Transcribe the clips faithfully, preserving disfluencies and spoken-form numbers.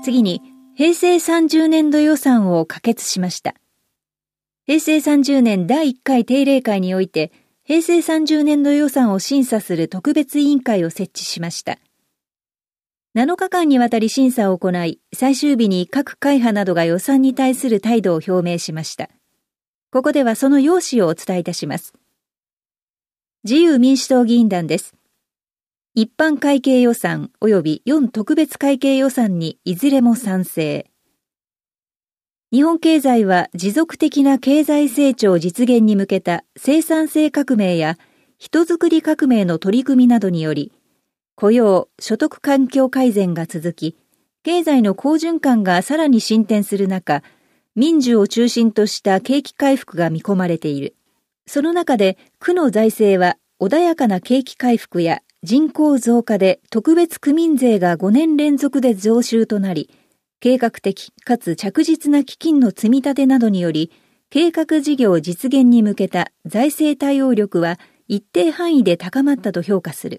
次に、平成さんじゅうねんど予算を可決しました。平成さんじゅうねんだいいっかい定例会において、平成さんじゅうねんど予算を審査する特別委員会を設置しました。なのかかんにわたり審査を行い、最終日に各会派などが予算に対する態度を表明しました。ここではその要旨をお伝えいたします。自由民主党議員団です。一般会計予算及びよん特別会計予算にいずれも賛成。日本経済は持続的な経済成長実現に向けた生産性革命や人づくり革命の取り組みなどにより、雇用・所得環境改善が続き、経済の好循環がさらに進展する中、民需を中心とした景気回復が見込まれている。その中で、区の財政は穏やかな景気回復や人口増加で特別区民税がごねん連続で増収となり、計画的かつ着実な基金の積み立てなどにより、計画事業実現に向けた財政対応力は一定範囲で高まったと評価する。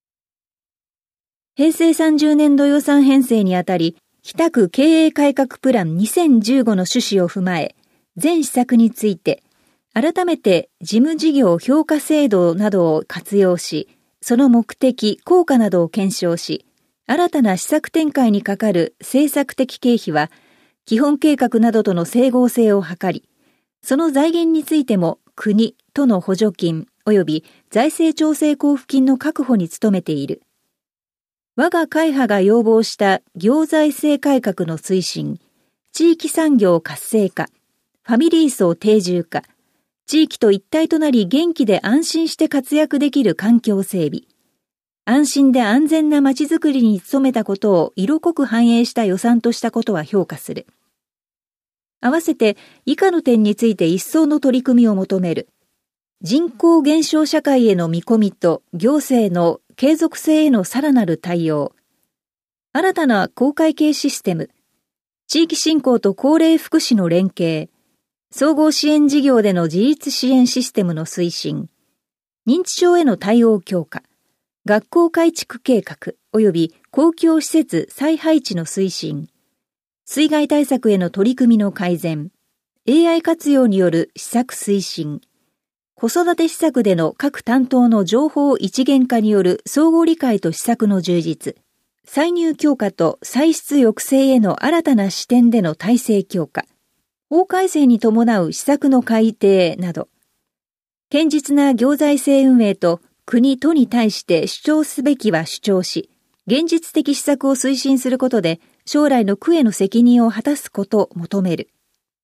平成さんじゅうねんど予算編成にあたり、北区経営改革プランにせんじゅうごの趣旨を踏まえ、全施策について、改めて事務事業評価制度などを活用し、その目的、効果などを検証し、新たな施策展開にかかる政策的経費は、基本計画などとの整合性を図り、その財源についても国、都の補助金及び財政調整交付金の確保に努めている。我が会派が要望した行財政改革の推進、地域産業活性化、ファミリー層定住化、地域と一体となり元気で安心して活躍できる環境整備、安心で安全なまちづくりに努めたことを色濃く反映した予算としたことは評価する。合わせて以下の点について一層の取り組みを求める。人口減少社会への見込みと行政の継続性へのさらなる対応。新たな公会計システム。地域振興と高齢福祉の連携。総合支援事業での自立支援システムの推進。認知症への対応強化。学校改築計画及び公共施設再配置の推進。水害対策への取り組みの改善。エーアイ 活用による施策推進。子育て施策での各担当の情報一元化による相互理解と施策の充実、歳入強化と歳出抑制への新たな視点での体制強化、法改正に伴う施策の改定など、堅実な行財政運営と国都に対して主張すべきは主張し、現実的施策を推進することで将来の区への責任を果たすことを求める。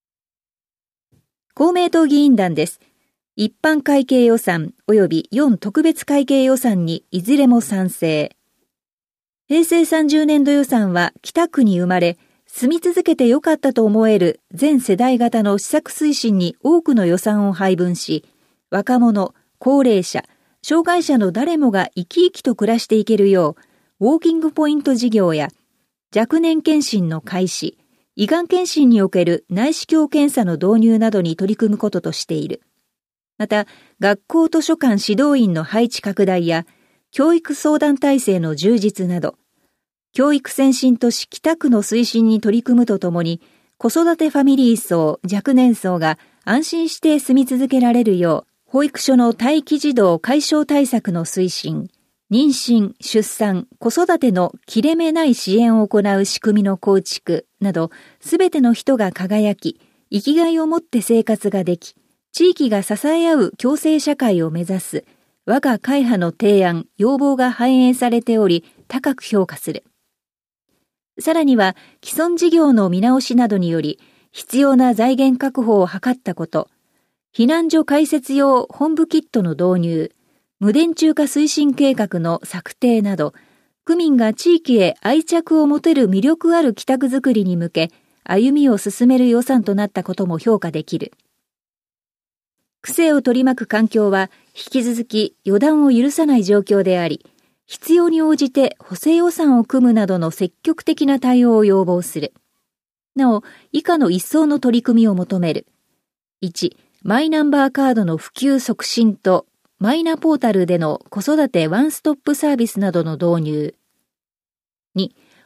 公明党議員団です。一般会計予算及びよん特別会計予算にいずれも賛成。平成さんじゅうねんど予算は北区に生まれ、住み続けてよかったと思える全世代型の施策推進に多くの予算を配分し、若者、高齢者、障害者の誰もが生き生きと暮らしていけるよう、ウォーキングポイント事業や若年検診の開始、胃がん検診における内視鏡検査の導入などに取り組むこととしている。また、学校図書館指導員の配置拡大や、教育相談体制の充実など、教育先進都市北区の推進に取り組むとともに、子育てファミリー層、若年層が安心して住み続けられるよう、保育所の待機児童解消対策の推進、妊娠、出産、子育ての切れ目ない支援を行う仕組みの構築など、すべての人が輝き、生きがいを持って生活ができ、地域が支え合う共生社会を目指す我が会派の提案、要望が反映されており、高く評価する。さらには、既存事業の見直しなどにより、必要な財源確保を図ったこと、避難所開設用本部キットの導入、無電柱化推進計画の策定など、区民が地域へ愛着を持てる魅力ある北区づくりに向け、歩みを進める予算となったことも評価できる。区政を取り巻く環境は引き続き予断を許さない状況であり、必要に応じて補正予算を組むなどの積極的な対応を要望する。なお、以下の一層の取り組みを求める。いち、マイナンバーカードの普及促進と、マイナポータルでの子育てワンストップサービスなどの導入。に、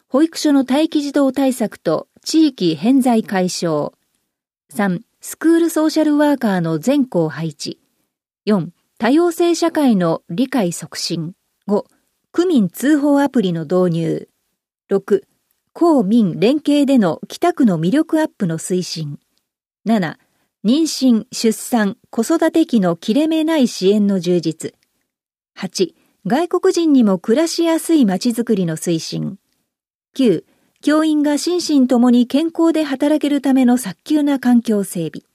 保育所の待機児童対策と地域偏在解消。さん、スクールソーシャルワーカーの全校配置。よん、多様性社会の理解促進。ご、区民通報アプリの導入。ろく、公民連携での北区の魅力アップの推進。なな、妊娠、出産、子育て期の切れ目ない支援の充実。はち、外国人にも暮らしやすいまちづくりの推進。きゅう、教員が心身ともに健康で働けるための早急な環境整備。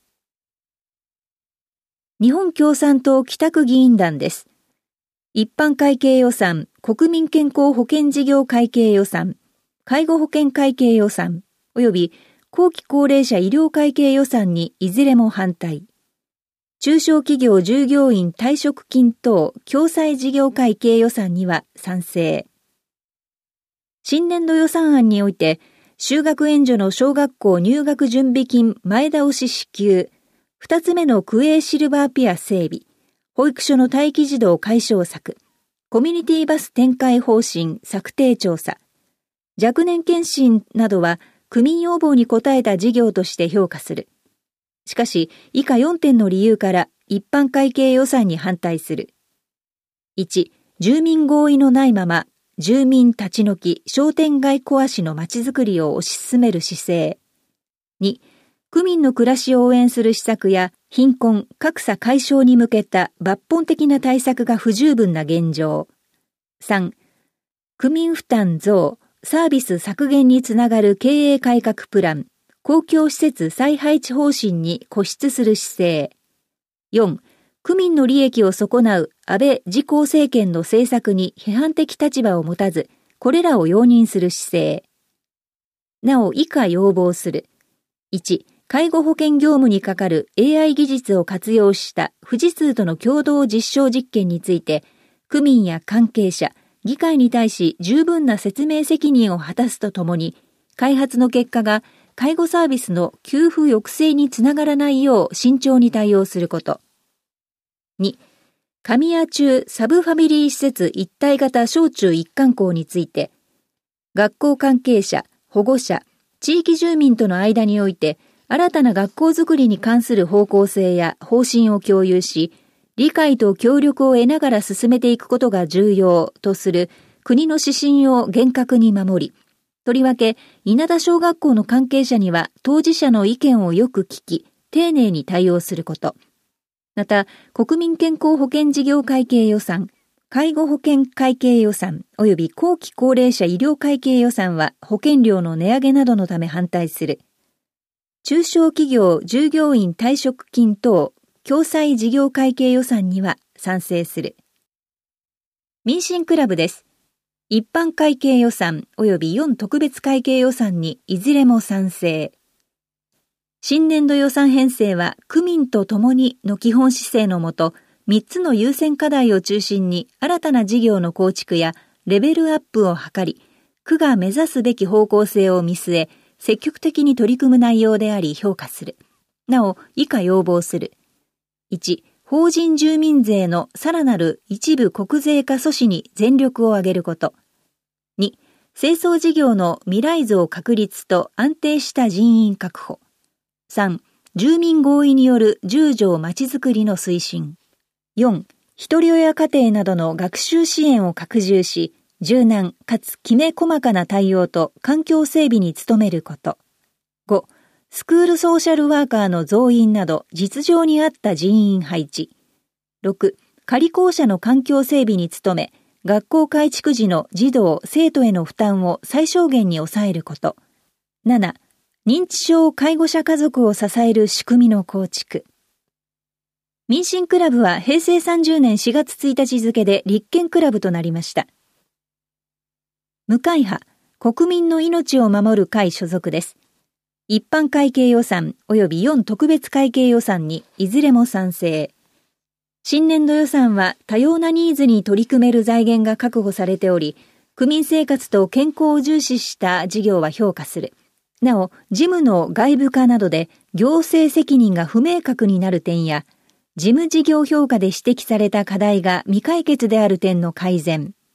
日本共産党北区議員団です。一般会計予算、国民健康保険事業会計予算、介護保険会計予算、及び後期高齢者医療会計予算にいずれも反対。中小企業従業員退職金等共済事業会計予算には賛成。新年度予算案において、就学援助の小学校入学準備金前倒し支給、二つ目の区営シルバーピア整備、保育所の待機児童解消策、コミュニティバス展開方針策定調査、若年検診などは区民要望に応えた事業として評価する。しかし、以下よんてんの理由から一般会計予算に反対する。いち、住民合意のないまま、住民立ち退き、商店街壊しのまちづくりを推し進める姿勢。に、区民の暮らしを応援する施策や貧困、格差解消に向けた抜本的な対策が不十分な現状。さん、区民負担増、サービス削減につながる経営改革プラン、公共施設再配置方針に固執する姿勢。よん、区民の利益を損なう安倍自公政権の政策に批判的立場を持たず、これらを容認する姿勢。なお以下要望する。いち、介護保険業務にかかる エーアイ 技術を活用した富士通との共同実証実験について、区民や関係者、議会に対し十分な説明責任を果たすとともに、開発の結果が介護サービスの給付抑制につながらないよう慎重に対応すること。に、神谷中サブファミリー施設一体型小中一貫校について、学校関係者、保護者、地域住民との間において、新たな学校づくりに関する方向性や方針を共有し、理解と協力を得ながら進めていくことが重要とする国の指針を厳格に守り、とりわけ稲田小学校の関係者には当事者の意見をよく聞き、丁寧に対応すること。また、国民健康保険事業会計予算、介護保険会計予算及び後期高齢者医療会計予算は保険料の値上げなどのため反対する。中小企業従業員退職金等共済事業会計予算には賛成する。民進クラブです。一般会計予算及びよん特別会計予算にいずれも賛成。新年度予算編成は区民と共にの基本姿勢のもと、みっつの優先課題を中心に新たな事業の構築やレベルアップを図り、区が目指すべき方向性を見据え、積極的に取り組む内容であり評価する。なお、以下要望する。いち、法人住民税のさらなる一部国税化阻止に全力を挙げること。に、清掃事業の未来像確立と安定した人員確保。さん、住民合意によるじゅう条まちづくりの推進。よん、ひとり親家庭などの学習支援を拡充し、柔軟かつきめ細かな対応と環境整備に努めること。ご、スクールソーシャルワーカーの増員など実情に合った人員配置。ろく、仮校舎の環境整備に努め、学校改築時の児童・生徒への負担を最小限に抑えること。なな、認知症介護者家族を支える仕組みの構築。民進クラブはへいせいさんじゅうねんしがつついたち付で立憲クラブとなりました。無会派、国民の命を守る会所属です。一般会計予算及びよん特別会計予算にいずれも賛成。新年度予算は多様なニーズに取り組める財源が確保されており、区民生活と健康を重視した事業は評価する。なお、事務の外部化などで行政責任が不明確になる点や、事務事業評価で指摘された課題が未解決である点の改善、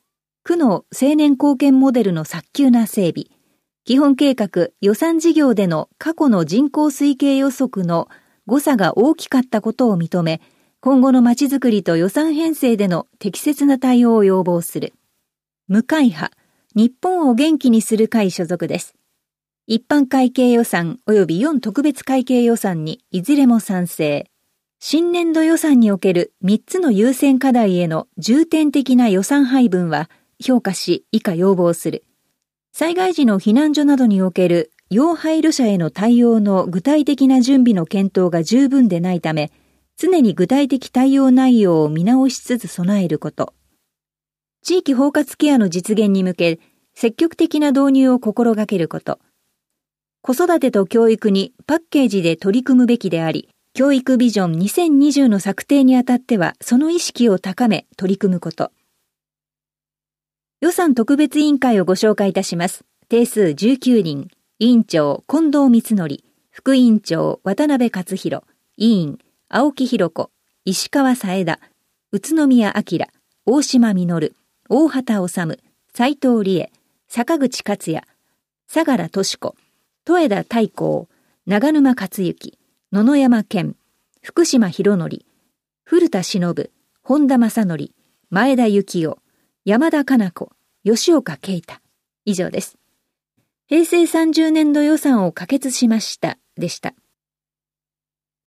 区の青年貢献モデルの早急な整備、基本計画予算事業での過去の人口推計予測の誤差が大きかったことを認め、今後のまちづくりと予算編成での適切な対応を要望する。無会派、日本を元気にする会所属です。一般会計予算及びよん特別会計予算にいずれも賛成。新年度予算におけるみっつの優先課題への重点的な予算配分は評価し以下要望する。災害時の避難所などにおける要配慮者への対応の具体的な準備の検討が十分でないため、常に具体的対応内容を見直しつつ備えること。地域包括ケアの実現に向け、積極的な導入を心がけること。子育てと教育にパッケージで取り組むべきであり、教育ビジョンにせんにじゅうの策定にあたっては、その意識を高め取り組むこと。予算特別委員会をご紹介いたします。定数じゅうきゅうにん、委員長近藤光則、副委員長渡辺克弘、委員青木弘子、石川佐枝、宇都宮明、大島実、大畑治、斉藤理恵、坂口克也、相良敏子、戸枝太閤、長沼克行、野々山健、福島博則、古田忍、本田正則、前田幸男、山田加奈子、吉岡慶太。以上です。平成さんじゅうねんど予算を可決しましたでした。